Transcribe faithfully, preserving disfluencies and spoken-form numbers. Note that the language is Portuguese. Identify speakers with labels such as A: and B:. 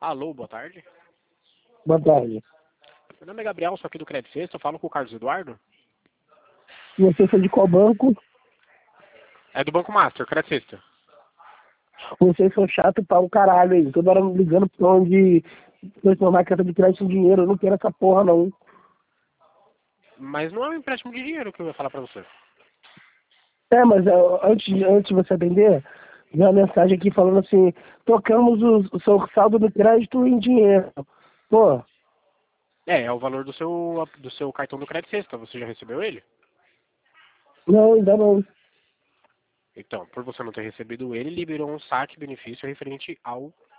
A: Alô, boa tarde.
B: Boa tarde.
A: Meu nome é Gabriel, sou aqui do Credit Sexta, eu falo com o Carlos Eduardo.
B: E você é de qual banco?
A: É do Banco Master, Credit Sexta.
B: Vocês são chato pra um caralho aí. Toda hora me ligando pra onde transformar carta de crédito em dinheiro. Eu não quero essa porra, não.
A: Mas não é um empréstimo de dinheiro que eu ia falar pra você.
B: É, mas ó, antes, de- antes de você atender, veio uma mensagem aqui falando assim, tocamos o, o seu saldo do crédito em dinheiro. Pô,
A: É, é o valor do seu, do seu cartão do Credit Sexta. Você já recebeu ele?
B: não, ainda não.
A: Então, por você não ter recebido ele, liberou um saque benefício referente ao